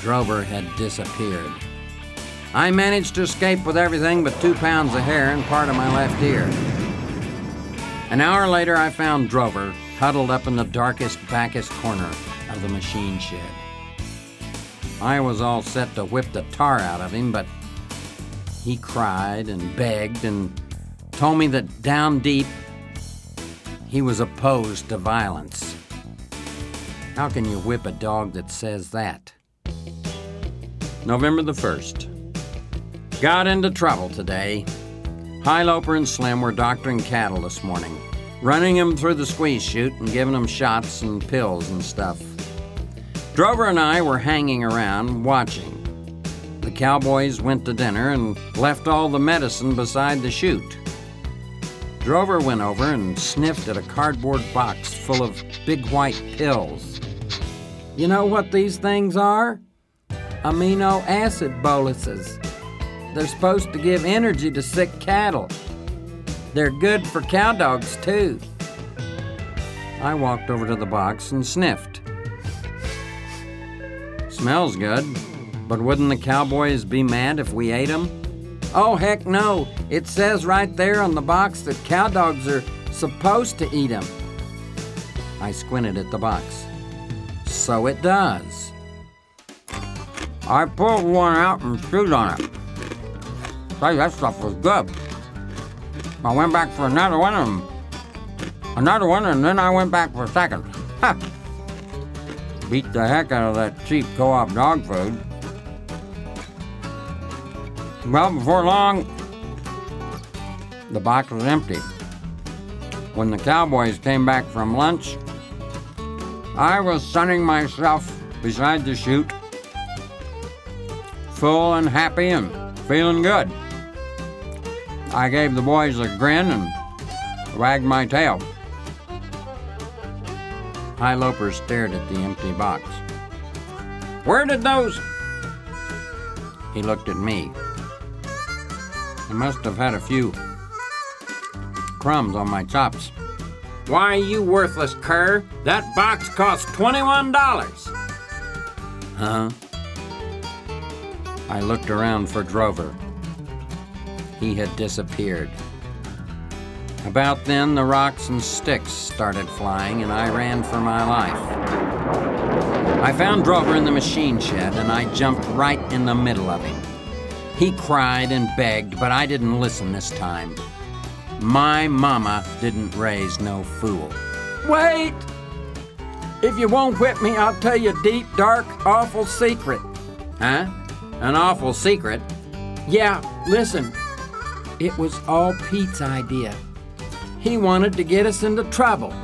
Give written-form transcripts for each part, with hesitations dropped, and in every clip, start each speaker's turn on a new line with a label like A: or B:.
A: Drover had disappeared. I managed to escape with everything but 2 pounds of hair and part of my left ear. An hour later, I found Drover huddled up in the darkest, backest corner of the machine shed. I was all set to whip the tar out of him, but he cried and begged and told me that down deep, he was opposed to violence. How can you whip a dog that says that? November the 1st. Got into trouble today. High Loper and Slim were doctoring cattle this morning, running them through the squeeze chute and giving them shots and pills and stuff. Drover and I were hanging around watching. The cowboys went to dinner and left all the medicine beside the chute. Drover went over and sniffed at a cardboard box full of big white pills. You know what these things are? Amino acid boluses. They're supposed to give energy to sick cattle. They're good for cow dogs, too. I walked over to the box and sniffed. Smells good, but wouldn't the cowboys be mad if we ate them? Oh, heck no. It says right there on the box that cow dogs are supposed to eat them. I squinted at the box. So it does. I pulled one out and chewed on it. Say, that stuff was good. I went back for another one, and then I went back for a second. Ha! Beat the heck out of that cheap co-op dog food. Well, before long, the box was empty. When the cowboys came back from lunch, I was sunning myself beside the chute, full and happy and feeling good. I gave the boys a grin and wagged my tail. High Loper stared at the empty box. Where did those... He looked at me. I must have had a few crumbs on my chops. Why, you worthless cur, that box cost $21. Huh? I looked around for Drover. He had disappeared. About then, the rocks and sticks started flying, and I ran for my life. I found Drover in the machine shed, and I jumped right in the middle of him. He cried and begged, but I didn't listen this time. My mama didn't raise no fool. Wait! If you won't whip me, I'll tell you a deep, dark, awful secret. Huh? An awful secret? Yeah, listen. It was all Pete's idea. He wanted to get us into trouble.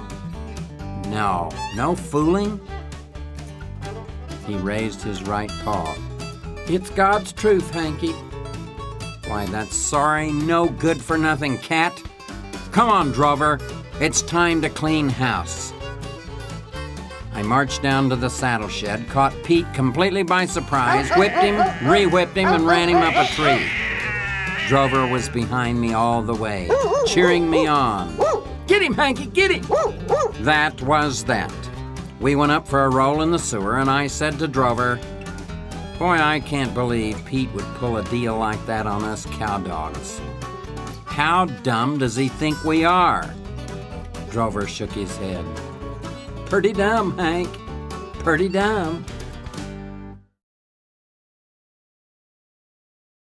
A: No fooling? He raised his right paw. It's God's truth, Hanky. Why, that sorry, no good-for-nothing cat. Come on, Drover. It's time to clean house. I marched down to the saddle shed, caught Pete completely by surprise, whipped him, re-whipped him, and ran him up a tree. Drover was behind me all the way, cheering me on. Get him, Hanky, get him! That was that. We went up for a roll in the sewer, and I said to Drover, boy, I can't believe Pete would pull a deal like that on us cow dogs. How dumb does he think we are? Drover shook his head. Pretty dumb, Hank. Pretty dumb.